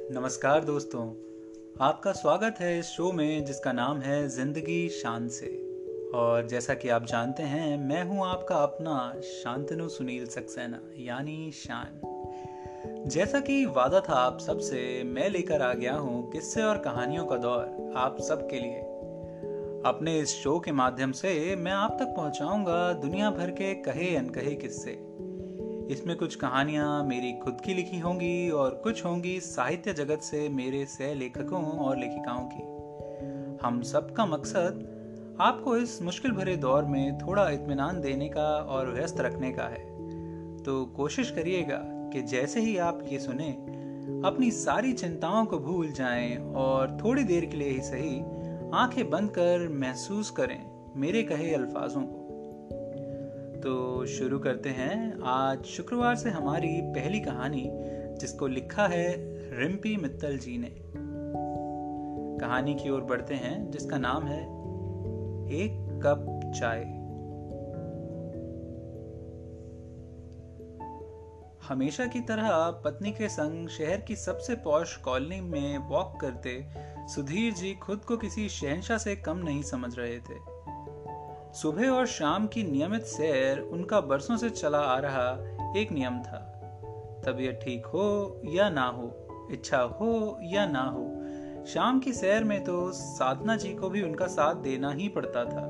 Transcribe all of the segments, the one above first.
नमस्कार दोस्तों, आपका स्वागत है इस शो में जिसका नाम है ज़िंदगी शान से। और जैसा कि आप जानते हैं, मैं हूं आपका अपना शांतनु सुनील सक्सेना यानी शान। जैसा कि वादा था आप सबसे, मैं लेकर आ गया हूं किस्से और कहानियों का दौर आप सबके लिए। अपने इस शो के माध्यम से मैं आप तक पहुंचाऊंगा दुनिया भर के कहे अनकहे किस्से। इसमें कुछ कहानियाँ मेरी खुद की लिखी होंगी और कुछ होंगी साहित्य जगत से मेरे सह लेखकों और लेखिकाओं की। हम सबका मकसद आपको इस मुश्किल भरे दौर में थोड़ा इत्मीनान देने का और व्यस्त रखने का है। तो कोशिश करिएगा कि जैसे ही आप ये सुने, अपनी सारी चिंताओं को भूल जाएं और थोड़ी देर के लिए ही सही आंखें बंद कर महसूस करें मेरे कहे अल्फाजों को। तो शुरू करते हैं आज शुक्रवार से हमारी पहली कहानी, जिसको लिखा है रिम्पी मित्तल जी ने। कहानी की ओर बढ़ते हैं, जिसका नाम है एक कप चाय। हमेशा की तरह पत्नी के संग शहर की सबसे पॉश कॉलोनी में वॉक करते सुधीर जी खुद को किसी शहंशाह से कम नहीं समझ रहे थे। सुबह और शाम की नियमित सैर उनका बरसों से चला आ रहा एक नियम था। तबीयत ठीक हो या ना हो, इच्छा हो या ना हो, शाम की सैर में तो साधना जी को भी उनका साथ देना ही पड़ता था।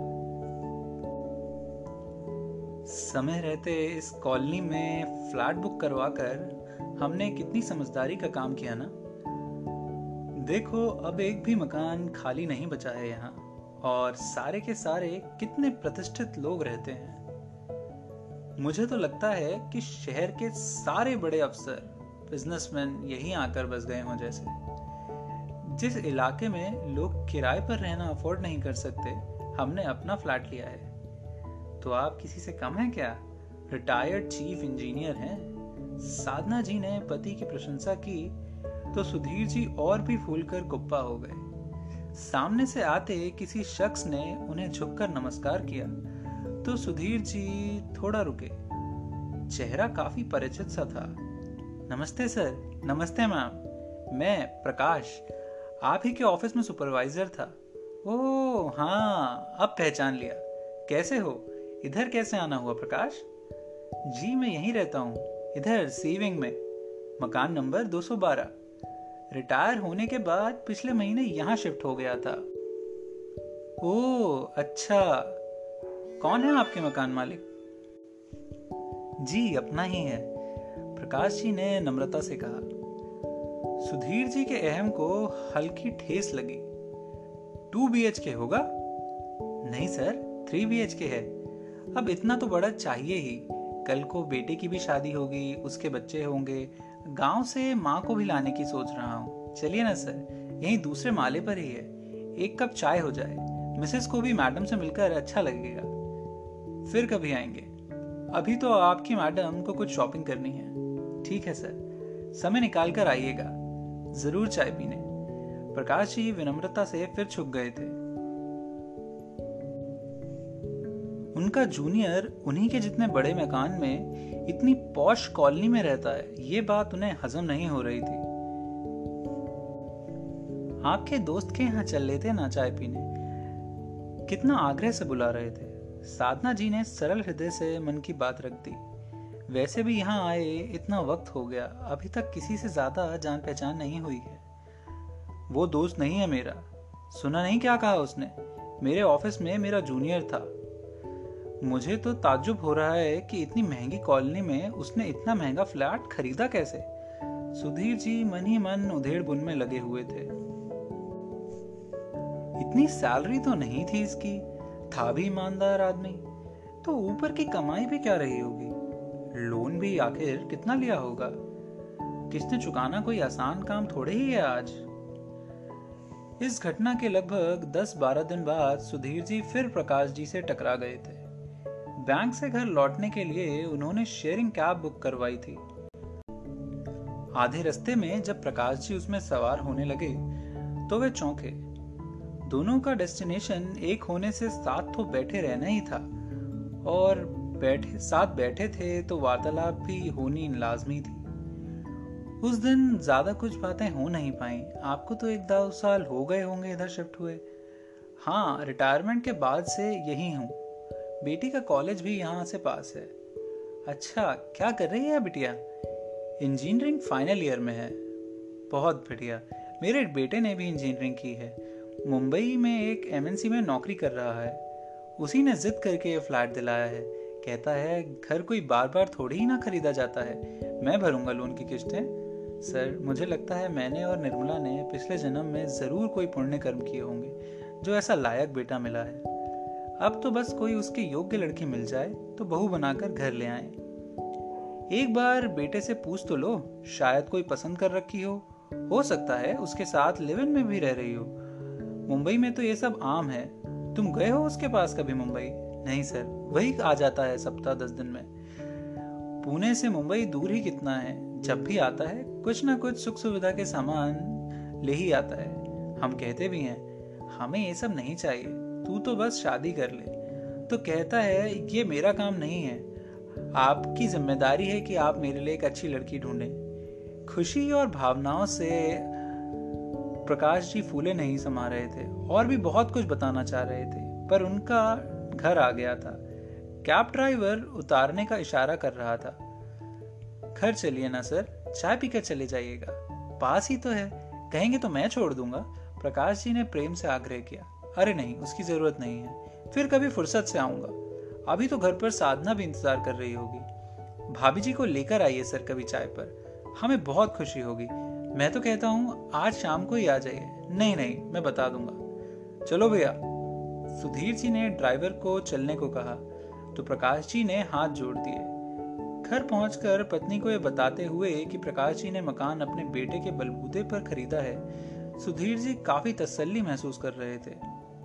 समय रहते इस कॉलोनी में फ्लैट बुक करवाकर हमने कितनी समझदारी का काम किया ना। देखो, अब एक भी मकान खाली नहीं बचा है यहाँ, और सारे के सारे कितने प्रतिष्ठित लोग रहते हैं। मुझे तो लगता है कि शहर के सारे बड़े अफसर, बिजनेसमैन यहीं आकर बस गए हों जैसे। जिस इलाके में लोग किराए पर रहना अफोर्ड नहीं कर सकते, हमने अपना फ्लैट लिया है। तो आप किसी से कम हैं क्या? रिटायर्ड चीफ इंजीनियर हैं। साधना जी ने पति की प्रशंसा की तो सुधीर जी और भी फूलकर कुप्पा हो गए। सामने से आते किसी शख्स ने उन्हें झुककर नमस्कार किया तो सुधीर जी थोड़ा रुके। चेहरा काफी परिचित सा था। नमस्ते सर। नमस्ते मैम, मैं प्रकाश, आप ही के ऑफिस में सुपरवाइजर था। ओह हाँ, अब पहचान लिया। कैसे हो? इधर कैसे आना हुआ प्रकाश? जी मैं यहीं रहता हूँ, इधर सी विंग में, मकान नंबर 212। रिटायर होने के बाद पिछले महीने यहाँ शिफ्ट हो गया था। ओह अच्छा, कौन है आपके मकान मालिक? जी अपना ही है, प्रकाश जी ने नम्रता से कहा। सुधीर जी के अहम को हल्की ठेस लगी। 2 BHK होगा? नहीं सर, 3 BHK है। अब इतना तो बड़ा चाहिए ही। कल को बेटे की भी शादी होगी, उसके बच्चे होंगे। गांव से माँ को भी लाने की सोच रहा हूँ। चलिए ना सर, यहीं दूसरे माले पर ही है। एक कप चाय हो जाए, मिसेस को भी मैडम से मिलकर अच्छा लगेगा। फिर कभी आएंगे। अभी तो आपकी मैडम को कुछ शॉपिंग करनी है। ठीक है सर, समय निकाल कर आइएगा, जरूर चाय पीने। प्रकाश जी विनम्रता से फिर झुक गए थे। उनका जूनियर उन्हीं के जितने बड़े मकान में इतनी पॉश कॉलोनी में रहता है, ये बात उन्हें हजम नहीं हो रही थी। आपके दोस्त के यहाँ चल लेते ना चाय पीने, कितना आग्रह से बुला रहे थे। साधना जी ने सरल हृदय से मन की बात रख दी। वैसे भी यहाँ आए इतना वक्त हो गया, अभी तक किसी से ज्यादा जान पहचान नहीं हुई है। वो दोस्त नहीं है मेरा। सुना नहीं क्या कहा उसने? मेरे ऑफिस में मेरा जूनियर था। मुझे तो ताज्जुब हो रहा है कि इतनी महंगी कॉलोनी में उसने इतना महंगा फ्लैट खरीदा कैसे। सुधीर जी मन ही मन उधेड़ बुन में लगे हुए थे। इतनी सैलरी तो नहीं थी इसकी, था भी ईमानदार आदमी, तो ऊपर की कमाई भी क्या रही होगी। लोन भी आखिर कितना लिया होगा। किसने चुकाना कोई आसान काम थोड़े ही है आज। इस घटना के लगभग 10-12 दिन बाद सुधीर जी फिर प्रकाश जी से टकरा गए थे। बैंक से घर लौटने के लिए उन्होंने शेयरिंग कैब बुक करवाई थी। आधे रास्ते में जब प्रकाश जी उसमें सवार होने लगे तो वे चौंके। दोनों का डेस्टिनेशन एक होने से साथ तो बैठे रहना ही था, और साथ बैठे थे तो वार्तालाप भी होनी लाजमी थी। उस दिन ज्यादा कुछ बातें हो नहीं पाई। आपको तो 1-2 साल हो गए होंगे इधर शिफ्ट हुए। हाँ, रिटायरमेंट के बाद से यही हूँ। बेटी का कॉलेज भी यहाँ से पास है। अच्छा, क्या कर रही है बिटिया? इंजीनियरिंग फाइनल ईयर में है। बहुत बढ़िया। मेरे बेटे ने भी इंजीनियरिंग की है। मुंबई में एक एमएनसी में नौकरी कर रहा है। उसी ने जिद करके ये फ्लैट दिलाया है। कहता है घर कोई बार बार थोड़ी ही ना खरीदा जाता है, मैं भरूंगा लोन की किस्तें। सर, मुझे लगता है मैंने और निर्मला ने पिछले जन्म में जरूर कोई पुण्य कर्म किए होंगे जो ऐसा लायक बेटा मिला है। अब तो बस कोई उसके योग्य लड़की मिल जाए तो बहू बनाकर घर ले आए। एक बार बेटे से पूछ तो लो, शायद कोई पसंद कर रखी हो सकता है उसके साथ लिव इन में भी रह रही हो। मुंबई में तो ये सब आम है। तुम गए हो उसके पास कभी मुंबई? नहीं सर, वही आ जाता है सप्ताह 10 दिन में। पुणे से मुंबई दूर ही कितना है, जब भी आता है कुछ ना कुछ सुख सुविधा के सामान ले ही आता है। हम कहते भी हैं हमें ये सब नहीं चाहिए, तू तो बस शादी कर ले। तो कहता है ये मेरा काम नहीं है, आपकी जिम्मेदारी है कि आप मेरे लिए एक अच्छी लड़की ढूंढें। खुशी और भावनाओं से प्रकाश जी फूले नहीं समा रहे थे और भी बहुत कुछ बताना चाह रहे थे, पर उनका घर आ गया था। कैब ड्राइवर उतारने का इशारा कर रहा था। घर चलिए ना सर, चाय पीकर चले जाइएगा, पास ही तो है। कहेंगे तो मैं छोड़ दूंगा, प्रकाश जी ने प्रेम से आग्रह किया। अरे नहीं, उसकी जरूरत नहीं है, फिर कभी फुर्सत से आऊंगा। अभी तो घर पर साधना भी इंतजार कर रही होगी। भाभी जी को लेकर आइए सर कभी चाय पर, हमें बहुत खुशी होगी। मैं तो कहता हूँ आज शाम को ही आ जाइए। नहीं नहीं, मैं बता दूंगा। चलो भैया। सुधीर जी ने ड्राइवर को चलने को कहा तो प्रकाश जी ने हाथ जोड़ दिए। घर पहुंचकर पत्नी को यह बताते हुए कि प्रकाश जी ने मकान अपने बेटे के बलबूते पर खरीदा है, सुधीर जी काफी तसल्ली महसूस कर रहे थे।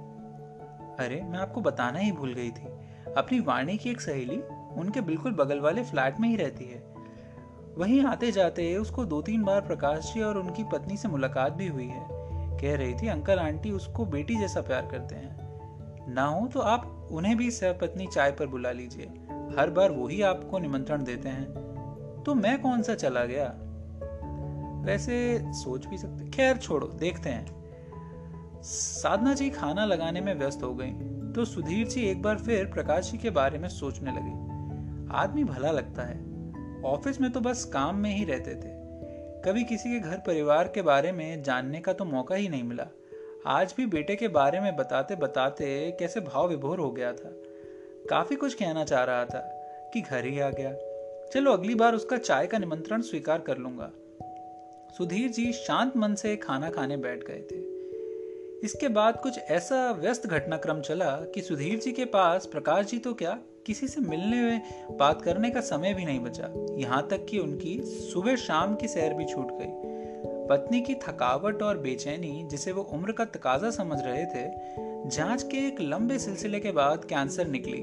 अरे, मैं आपको बताना ही भूल गई थी, अपनी वाणी की एक सहेली उनके बिल्कुल बगल वाले फ्लैट में ही रहती है। वहीं आते जाते उसको 2-3 बार प्रकाश जी और उनकी पत्नी से मुलाकात भी हुई है। कह रही थी अंकल आंटी उसको बेटी जैसा प्यार करते हैं। ना हो तो आप उन्हें भी सहपत्नी चाय पर बुला लीजिए, हर बार वही आपको निमंत्रण देते हैं। तो मैं कौन सा चला गया? वैसे सोच भी सकते, खैर छोड़ो, देखते हैं। साधना जी खाना लगाने में व्यस्त हो गई तो सुधीर जी एक बार फिर प्रकाश जी के बारे में सोचने लगे। आदमी भला लगता है, ऑफिस में तो बस काम में ही रहते थे, कभी किसी के घर परिवार के बारे में जानने का तो मौका ही नहीं मिला। आज भी बेटे के बारे में बताते बताते कैसे भाव विभोर हो गया था। काफी कुछ कहना चाह रहा था कि घर ही आ गया। चलो अगली बार उसका चाय का निमंत्रण स्वीकार कर लूंगा। सुधीर जी शांत मन से खाना खाने बैठ गए थे। इसके बाद कुछ ऐसा व्यस्त घटनाक्रम चला कि सुधीर जी के पास प्रकाश जी तो क्या, किसी से मिलने में बात करने का समय भी नहीं बचा। यहाँ तक कि उनकी सुबह शाम की सैर भी छूट गई। पत्नी की थकावट और बेचैनी, जिसे वो उम्र का तकाजा समझ रहे थे, जांच के एक लंबे सिलसिले के बाद कैंसर निकली।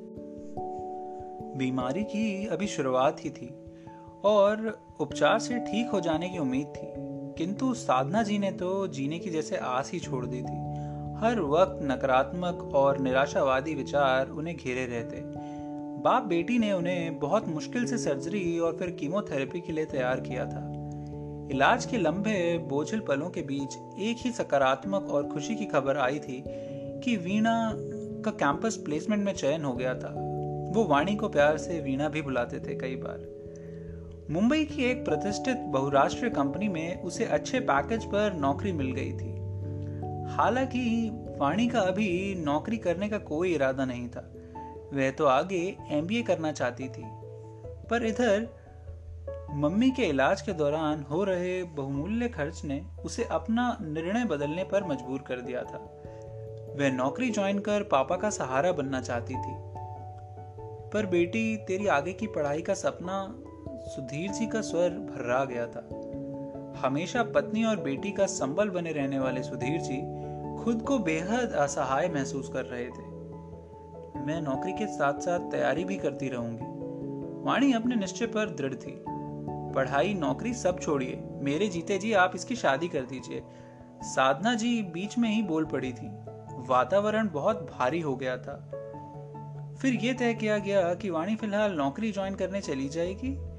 बीमारी की अभी शुरुआत ही थी और उपचार से ठीक हो जाने की उम्मीद थी, किंतु साधना जी ने तो जीने की जैसे आस ही छोड़ दी थी। हर वक्त नकारात्मक और निराशावादी विचार उन्हें घेरे रहते। बाप बेटी ने उन्हें बहुत मुश्किल से सर्जरी और फिर कीमोथेरेपी के लिए तैयार किया था। इलाज के लंबे बोझिल पलों के बीच एक ही सकारात्मक और खुशी की खबर आई थी कि वीणा का कैंपस प्लेसमेंट में चयन हो गया था। वो वाणी को प्यार से वीणा भी बुलाते थे कई बार। मुंबई की एक प्रतिष्ठित बहुराष्ट्रीय कंपनी में उसे अच्छे पैकेज पर नौकरी मिल गई थी। हालांकि वाणी का अभी नौकरी करने का कोई इरादा नहीं था, वह तो आगे एमबीए करना चाहती थी। पर इधर मम्मी के इलाज के दौरान हो रहे बहुमूल्य खर्च ने उसे अपना निर्णय बदलने पर मजबूर कर दिया था। वह नौकरी ज्वाइन कर पापा का सहारा बनना चाहती थी। पर बेटी, तेरी आगे की पढ़ाई का सपना, सुधीर जी का स्वर भर्रा गया था। हमेशा पत्नी और बेटी का संबल बने रहने वाले सुधीर जी खुद को बेहद असहाय महसूस कर रहे थे। मैं नौकरी के साथ साथ तैयारी भी करती रहूंगी। वाणी अपने निश्चय पर दृढ़ थी। पढ़ाई नौकरी सब छोड़िए, मेरे जीते जी आप इसकी शादी कर दीजिए। साधना जी बीच में ही बोल पड़ी थी। वातावरण बहुत भारी हो गया था। फिर यह तय किया गया कि वाणी फिलहाल नौकरी ज्वाइन करने चली जाएगी।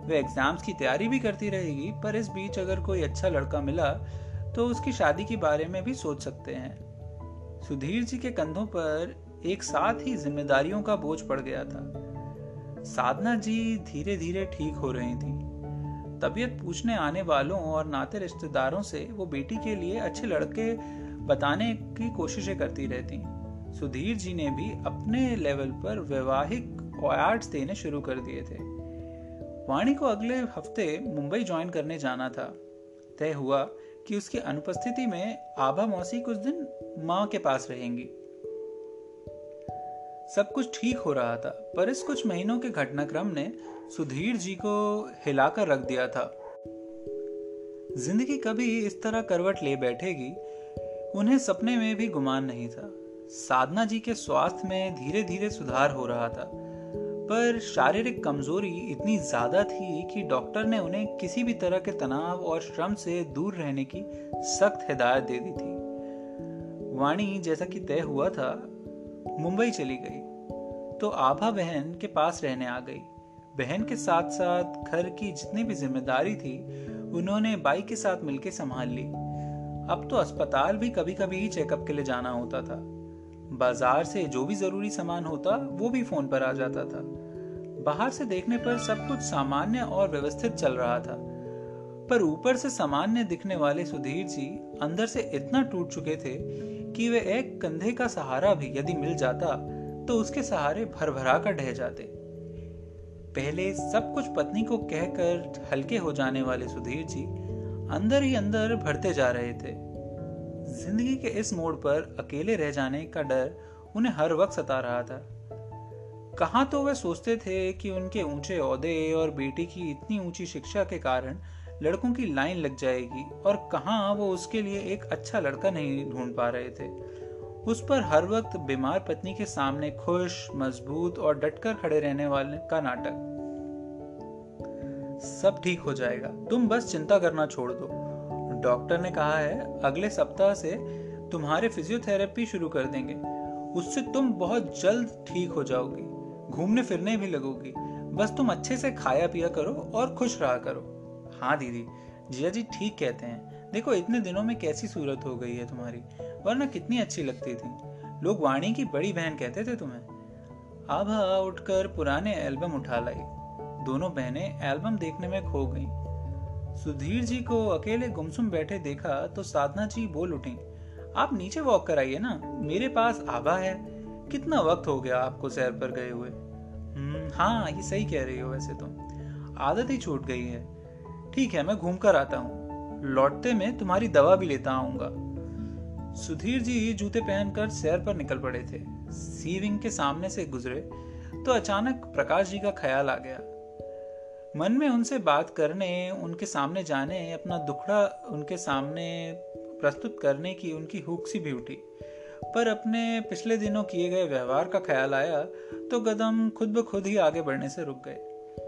वे एग्जाम्स की तैयारी भी करती रहेगी, पर इस बीच अगर कोई अच्छा लड़का मिला तो उसकी शादी के बारे में भी सोच सकते हैं। सुधीर जी के कंधों पर एक साथ ही जिम्मेदारियों का बोझ पड़ गया था। साधना जी धीरे धीरे ठीक हो रही थी। तबीयत पूछने आने वालों और नाते रिश्तेदारों से वो बेटी के लिए अच्छे लड़के बताने की कोशिशें करती रहती। सुधीर जी ने भी अपने लेवल पर वैवाहिक एड्स देने शुरू कर दिए थे। वाणी को अगले हफ्ते मुंबई ज्वाइन करने जाना था। तय हुआ कि उसकी अनुपस्थिति में आभा मौसी कुछ दिन माँ के पास रहेंगी। सब कुछ ठीक हो रहा था, पर इस कुछ महीनों के घटनाक्रम ने सुधीर जी को हिलाकर रख दिया था। जिंदगी कभी इस तरह करवट ले बैठेगी, उन्हें सपने में भी गुमान नहीं था। साधना जी के स्वास्थ्य में धीरे धीरे सुधार हो रहा था, पर शारीरिक कमजोरी इतनी ज्यादा थी कि डॉक्टर ने उन्हें किसी भी तरह के तनाव और श्रम से दूर रहने की सख्त हिदायत दे दी थी। वाणी जैसा कि तय हुआ था मुंबई चली गई तो आभा बहन के पास रहने आ गई। बहन के साथ साथ घर की जितनी भी जिम्मेदारी थी उन्होंने बाई के साथ मिलकर संभाल ली। अब तो अस्पताल भी कभी कभी ही चेकअप के लिए जाना होता था। बाजार से जो भी जरूरी सामान होता वो भी फोन पर आ जाता था। बाहर से देखने पर सब कुछ सामान्य और व्यवस्थित चल रहा था, पर ऊपर से सामान्य दिखने वाले सुधीर जी अंदर से इतना टूट चुके थे कि वे एक कंधे का सहारा भी यदि मिल जाता तो उसके सहारे भरभरा कर ढह जाते। पहले सब कुछ पत्नी को कहकर हल्के हो जाने वाले सुधीर जी अंदर ही अंदर भरते जा रहे थे। जिंदगी के इस मोड़ पर अकेले रह जाने का डर उन्हें हर वक्त सता रहा था। कहाँ तो वे सोचते थे कि उनके ऊंचे ओहदे और बेटी की इतनी ऊंची शिक्षा के कारण लड़कों की लाइन लग जाएगी, और कहाँ वो उसके लिए एक अच्छा लड़का नहीं ढूंढ पा रहे थे। उस पर हर वक्त बीमार पत्नी के सामने खुश, मजबूत और डटकर खड़े रहने वाले का नाटक। सब ठीक हो जाएगा, तुम बस चिंता करना छोड़ दो। डॉक्टर ने कहा है अगले सप्ताह से तुम्हारे फिजियोथेरेपी शुरू कर देंगे, उससे तुम बहुत जल्द ठीक हो जाओगी, घूमने फिरने भी लगोगी। बस तुम अच्छे से खाया पिया करो और खुश रहा करो। हाँ दीदी, जिया जी ठीक कहते हैं। देखो इतने दिनों में कैसी सूरत हो गई है तुम्हारी, वरना कितनी अच्छी लगती थी। लोग वाणी की बड़ी बहन कहते थे तुम्हें। आभा उठकर पुराने एल्बम उठा लाई। दोनों बहनें एल्बम देखने में खो गईं। सुधीर जी को अकेले गुमसुम बैठे देखा तो साधना जी बोल उठी, आप नीचे वॉक कर आइए ना, मेरे पास आभा है। कितना वक्त हो गया आपको सैर पर गए हुए। हाँ ये सही कह रही हो, वैसे तुम आदत ही छूट गई है। ठीक है मैं घूम कर आता हूँ, लौटते में तुम्हारी दवा भी लेता आऊंगा। सुधीर जी जूते पहनकर सैर पर निकल पड़े थे। सी विंग के सामने से गुजरे तो अचानक प्रकाश जी का ख्याल आ गया। मन में उनसे बात करने, उनके सामने जाने, अपना दुखड़ा उनके सामने प्रस्तुत करने की उनकी हुक सी भी उठी, पर अपने पिछले दिनों किए गए व्यवहार का ख्याल आया तो कदम खुद ब खुद ही आगे बढ़ने से रुक गए।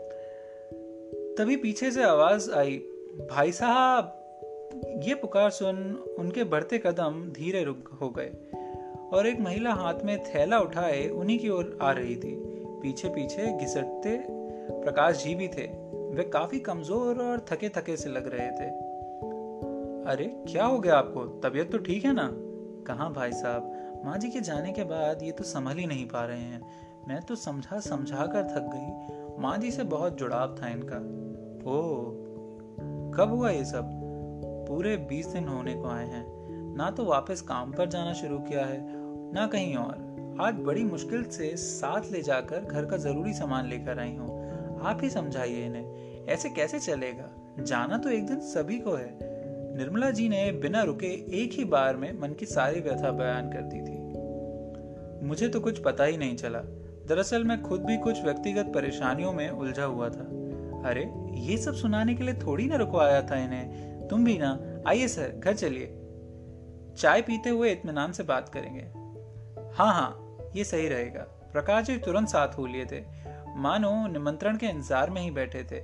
तभी पीछे से आवाज आई, भाई साहब। ये पुकार सुन उनके बढ़ते कदम धीरे रुक हो गए और एक महिला हाथ में थैला उठाए उन्हीं की ओर आ रही थी। पीछे पीछे घिसटते प्रकाश जी भी थे। वे काफी कमजोर और थके थके से लग रहे थे। अरे क्या हो गया आपको, तबीयत तो ठीक है ना? कहाँ भाई साहब, माँ जी के जाने के बाद ये तो संभल ही नहीं पा रहे हैं। मैं तो समझा समझा कर थक गई। माँ जी से बहुत जुड़ाव था इनका। ओह, कब हुआ ये सब? पूरे 20 दिन होने को आए हैं। ना तो वापस काम पर जाना शुरू किया है, ना कहीं और। आज बड़ी मुश्किल से साथ ले जाकर घर का जरूरी सामान लेकर आई हूँ। आप ही समझाइए इन्हें, ऐसे कैसे चलेगा? जाना तो एक दिन सभी को है। निर्मला जी ने बिना रुके एक ही बार में मन की सारी व्यथा बयान कर दी थी। मुझे तो कुछ पता ही नहीं चला। दरअसल मैं खुद भी कुछ व्यक्तिगत परेशानियों में उलझा हुआ था। अरे ये सब सुनाने के लिए थोड़ी ना रुकवाया था इन्हें। तुम भी ना, आइए सर घर चलिए, चाय पीते हुए इत्मीनान से बात करेंगे। हाँ हाँ ये सही रहेगा। प्रकाश जी तुरंत साथ हो लिए थे, मानो निमंत्रण के इंतजार में ही बैठे थे।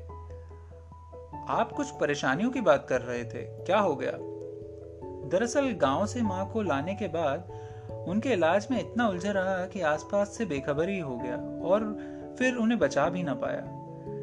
आप कुछ परेशानियों की बात कर रहे थे, क्या हो गया? दरअसल गांव से माँ को लाने के बाद उनके इलाज में इतना उलझा रहा कि आसपास से बेखबर ही हो गया और फिर उन्हें बचा भी ना पाया।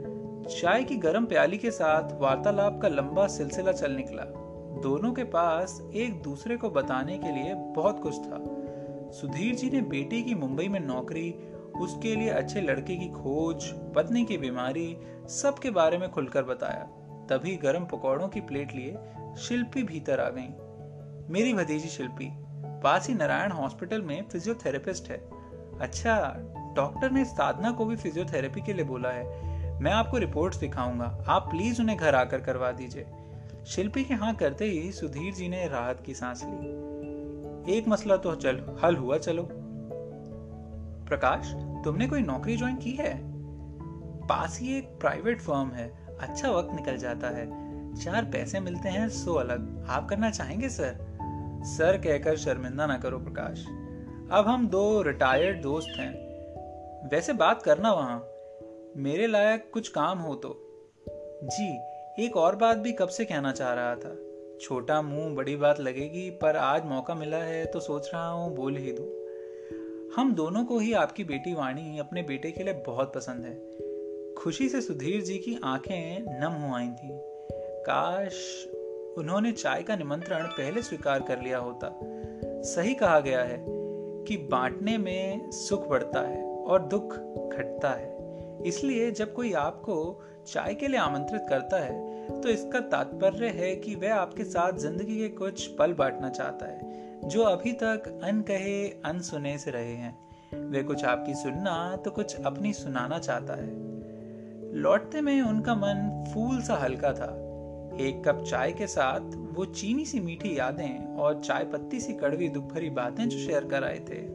चाय की गर्म प्याली के साथ वार्तालाप का लंबा सिलसिला चल निकला। दोनों के पास एक दूसरे को बताने के लिए बहुत कुछ था। सुधीर जी ने बेटी की मुंबई में नौकरी, उसके लिए अच्छे लड़के की खोज, पत्नी की बीमारी, सब के बारे में खुलकर बताया। तभी गर्म पकौड़ों की प्लेट लिए शिल्पी भीतर आ गई। मेरी भतीजी शिल्पी पास ही नारायण हॉस्पिटल में फिजियोथेरेपिस्ट है। अच्छा, डॉक्टर ने साधना को भी फिजियोथेरेपी के लिए बोला है। मैं आपको रिपोर्ट्स दिखाऊंगा, आप प्लीज उन्हें घर आकर करवा दीजिए। शिल्पी के हाँ करते ही सुधीर जी ने राहत की सांस ली। एक मसला तो हल हुआ। चलो प्रकाश, तुमने कोई नौकरी ज्वाइन की है? पास ही एक प्राइवेट फर्म है, अच्छा वक्त निकल जाता है, 4 पैसे मिलते हैं सो अलग। आप करना चाहेंगे सर? सर कहकर शर्मिंदा ना करो प्रकाश, अब हम 2 रिटायर्ड दोस्त हैं। वैसे बात करना वहां, मेरे लायक कुछ काम हो तो। जी, एक और बात भी कब से कहना चाह रहा था। छोटा मुंह बड़ी बात लगेगी, पर आज मौका मिला है तो सोच रहा हूं बोल ही दूं। हम दोनों को ही आपकी बेटी वाणी अपने बेटे के लिए बहुत पसंद है। खुशी से सुधीर जी की आंखें नम हो आई थीं। काश उन्होंने चाय का निमंत्रण पहले स्वीकार कर लिया होता। सही कहा गया है कि बांटने में सुख बढ़ता है और दुख घटता है। इसलिए जब कोई आपको चाय के लिए आमंत्रित करता है तो इसका तात्पर्य है कि वह आपके साथ जिंदगी के कुछ पल बांटना चाहता है जो अभी तक अनकहे अनसुने से रहे हैं। वह कुछ आपकी सुनना तो कुछ अपनी सुनाना चाहता है। लौटते में उनका मन फूल सा हल्का था। एक कप चाय के साथ वो चीनी सी मीठी यादें और चाय पत्ती सी कड़वी दुख भरी बातें जो शेयर कर आए थे।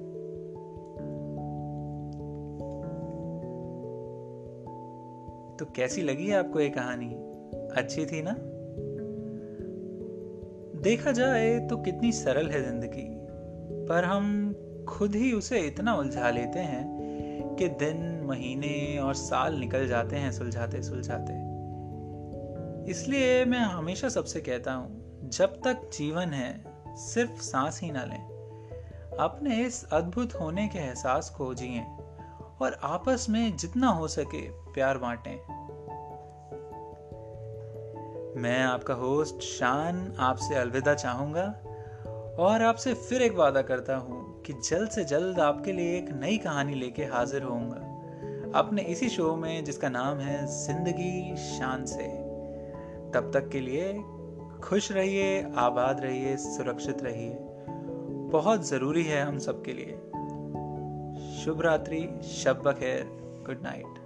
तो कैसी लगी आपको ये कहानी? अच्छी थी ना? देखा जाए तो कितनी सरल है जिंदगी, पर हम खुद ही उसे इतना उलझा लेते हैं कि दिन, महीने और साल निकल जाते हैं सुलझाते सुलझाते। इसलिए मैं हमेशा सबसे कहता हूं, जब तक जीवन है सिर्फ सांस ही ना लें। अपने इस अद्भुत होने के एहसास को जिएं और आपस में जितना हो सके प्यार बांटें। मैं आपका होस्ट शान आपसे अलविदा चाहूंगा और आपसे फिर एक वादा करता हूं कि जल्द से जल्द आपके लिए एक नई कहानी लेके हाजिर होऊंगा अपने इसी शो में जिसका नाम है जिंदगी शान से। तब तक के लिए खुश रहिए, आबाद रहिए, सुरक्षित रहिए। बहुत जरूरी है हम सबके लिए। शुभ रात्रि, शब बखैर, गुड नाइट।